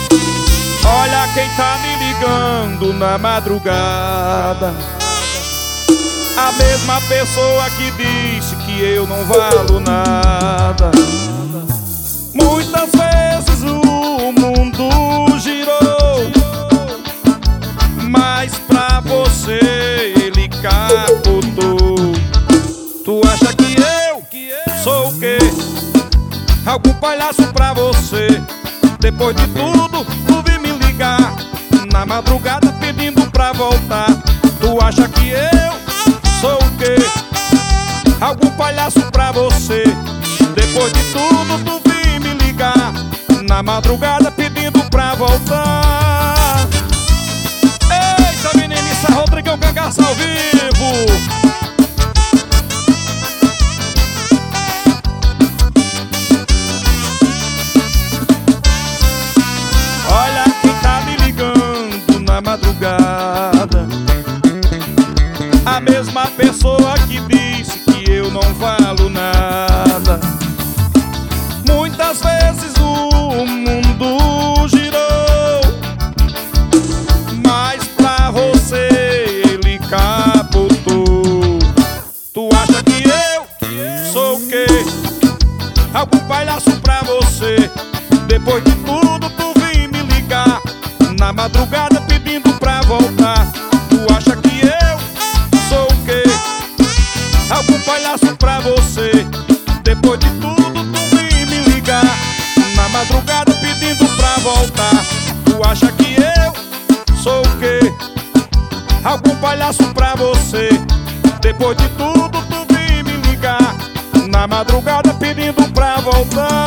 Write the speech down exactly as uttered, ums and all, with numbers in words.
Olha quem tá me ligando na madrugada, a mesma pessoa que disse que eu não valo nada. Muitas vezes o mundo girou, mas pra você ele capotou. Tu acha que eu sou o quê? Algum palhaço pra você? Depois de tudo, tu vem me ligar na madrugada pedindo pra voltar. Tu acha que eu sou o quê? Algum palhaço pra você? Depois de tudo, tu vem me ligar na madrugada pedindo pra voltar. Eita, menina, isso é Rodrigão Cangaço ao vivo. Olha quem tá me ligando na madrugada, a mesma pessoa que disse que eu não valo nada. Muitas vezes o mundo girou, mas pra você ele capotou. Tu acha que eu sou o quê? Algum palhaço pra você? Depois de tudo tu vem me ligar na madrugada pedindo pra voltar. Tu acha que eu sou o quê? Algum palhaço pra você? Depois de tudo tu vem me ligar na madrugada pedindo pra voltar. Tu acha que eu sou o quê? Algum palhaço pra você? Depois de tudo tu vem me ligar na madrugada pedindo pra voltar.